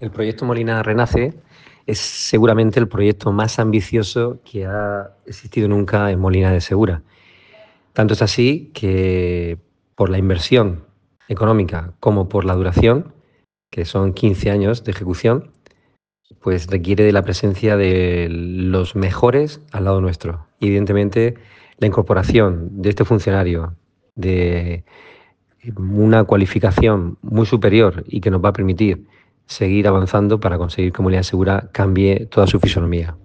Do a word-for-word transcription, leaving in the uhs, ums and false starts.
El proyecto Molina Renace es seguramente el proyecto más ambicioso que ha existido nunca en Molina de Segura. Tanto es así que por la inversión económica como por la duración, que son quince años de ejecución, pues requiere de la presencia de los mejores al lado nuestro. Y evidentemente la incorporación de este funcionario de una cualificación muy superior y que nos va a permitir seguir avanzando para conseguir que Molina de Segura cambie toda su fisonomía.